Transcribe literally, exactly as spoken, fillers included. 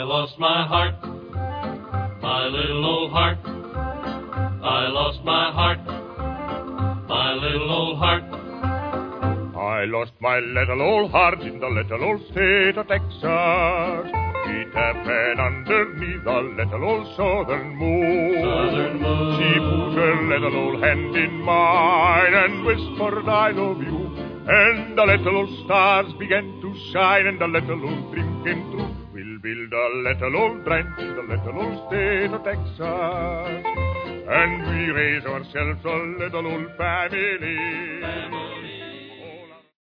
I lost my heart, my little old heart. I lost my heart, my little old heart. I lost my little old heart in the little old state of Texas. It happened underneath the little old southern moon. Southern moon. She put her little old hand in mine and whispered, I love you. And the little old stars began to shine and the little old dream came true. We'll build a little old ranch in the little old state of Texas. And we raise ourselves a little old family. Family.